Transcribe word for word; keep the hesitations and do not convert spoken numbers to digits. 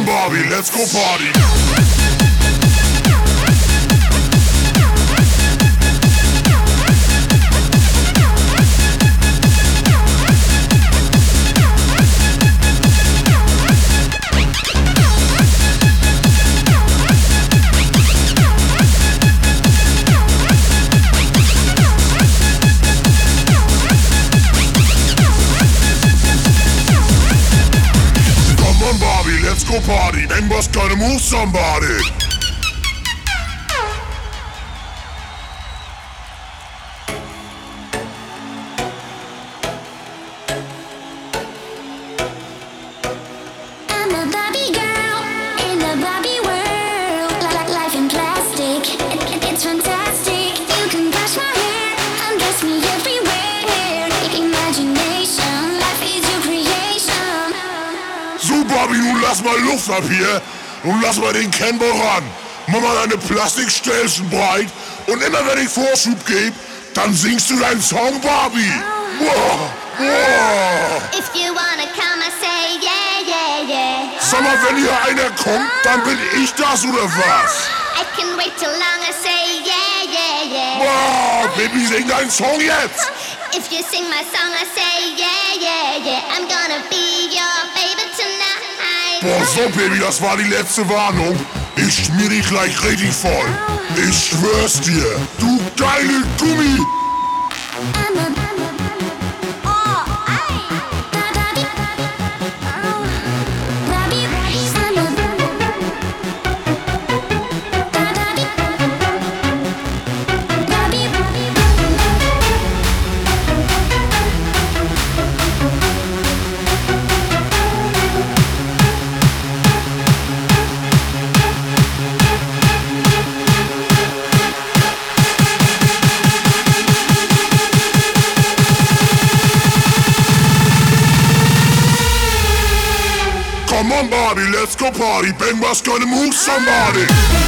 Barbie, let's go party. Let's go party, Bangboss gonna move somebody. I'm a Barbie girl in a Barbie world. Like life in plastic, it, it, it's fantastic. You can brush my hair, undress me everywhere. Imagination, life is your creation. So Barbie, nun lass mal Luft ab hier und lass mal den Ken ran. Mach mal deine Plastikstelzen breit und immer wenn ich Vorschub geb, dann singst du deinen Song, Barbie. Wow, wow. If you wanna come, I say yeah, yeah, yeah. Sag mal, wenn hier einer kommt, dann bin ich das oder was? I can wait till long, I say yeah, yeah, yeah. Wow, Baby, sing deinen Song jetzt. If you sing my song, I say yeah, yeah, yeah. I'm gonna be your baby tonight. Boah, so Baby, das war die letzte Warnung. Ich schmier dich gleich richtig voll. Ich schwör's dir, du geile Gummi. I'm a, I'm a, oh, I, Barbie, oh, Barbie, I'm a, Barbie, Barbie, Come on, Barbie, let's go party. Bangboss gonna move somebody.